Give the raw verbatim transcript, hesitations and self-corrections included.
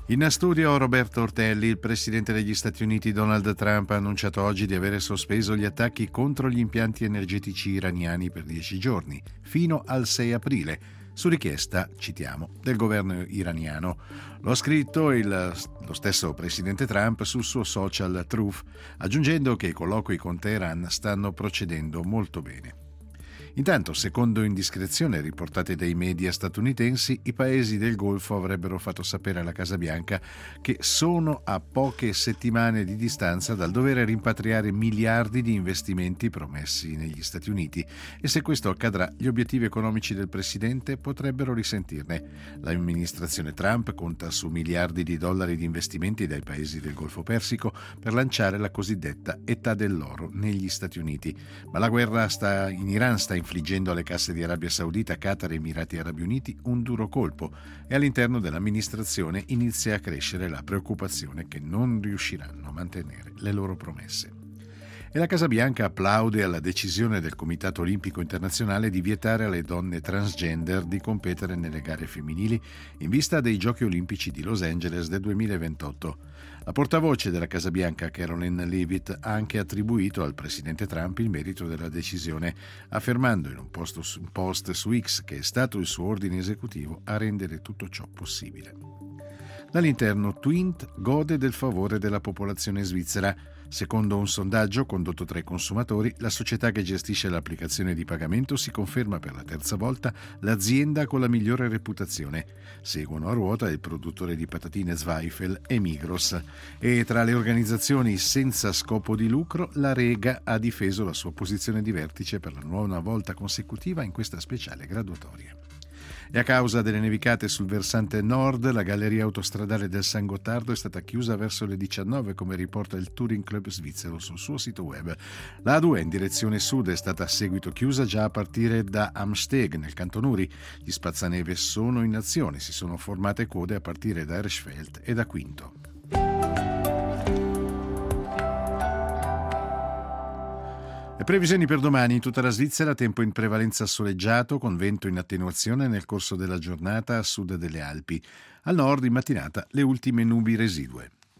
In studio Roberto Ortelli. Il presidente degli Stati Uniti Donald Trump ha annunciato oggi di avere sospeso gli attacchi contro gli impianti energetici iraniani per dieci giorni, fino al sei aprile, su richiesta, citiamo, del governo iraniano. Lo ha scritto il, lo stesso presidente Trump sul suo social Truth, aggiungendo che i colloqui con Teheran stanno procedendo molto bene. Intanto, secondo indiscrezioni riportate dai media statunitensi, i paesi del Golfo avrebbero fatto sapere alla Casa Bianca che sono a poche settimane di distanza dal dover rimpatriare miliardi di investimenti promessi negli Stati Uniti e se questo accadrà gli obiettivi economici del presidente potrebbero risentirne. L'amministrazione Trump conta su miliardi di dollari di investimenti dai paesi del Golfo Persico per lanciare la cosiddetta età dell'oro negli Stati Uniti, ma la guerra sta in Iran sta infliggendo alle casse di Arabia Saudita, Qatar e Emirati Arabi Uniti un duro colpo e all'interno dell'amministrazione inizia a crescere la preoccupazione che non riusciranno a mantenere le loro promesse. E la Casa Bianca applaude alla decisione del Comitato Olimpico Internazionale di vietare alle donne transgender di competere nelle gare femminili in vista dei Giochi Olimpici di Los Angeles del duemilaventotto. La portavoce della Casa Bianca, Caroline Leavitt, ha anche attribuito al presidente Trump il merito della decisione, affermando in un post, un post su X che è stato il suo ordine esecutivo a rendere tutto ciò possibile. Dall'interno, Twint gode del favore della popolazione svizzera. Secondo un sondaggio condotto tra i consumatori, la società che gestisce l'applicazione di pagamento si conferma per la terza volta l'azienda con la migliore reputazione. Seguono a ruota il produttore di patatine Zweifel e Migros. E tra le organizzazioni senza scopo di lucro, la Rega ha difeso la sua posizione di vertice per la nuova volta consecutiva in questa speciale graduatoria. E a causa delle nevicate sul versante nord, la galleria autostradale del San Gottardo è stata chiusa verso le diciannove, come riporta il Touring Club svizzero sul suo sito web. La A due in direzione sud è stata a seguito chiusa già a partire da Amsteg, nel canton Uri. Gli spazzaneve sono in azione, si sono formate code a partire da Erschfeld e da Quinto. Le previsioni per domani: in tutta la Svizzera tempo in prevalenza soleggiato con vento in attenuazione nel corso della giornata a sud delle Alpi. Al nord in mattinata le ultime nubi residue.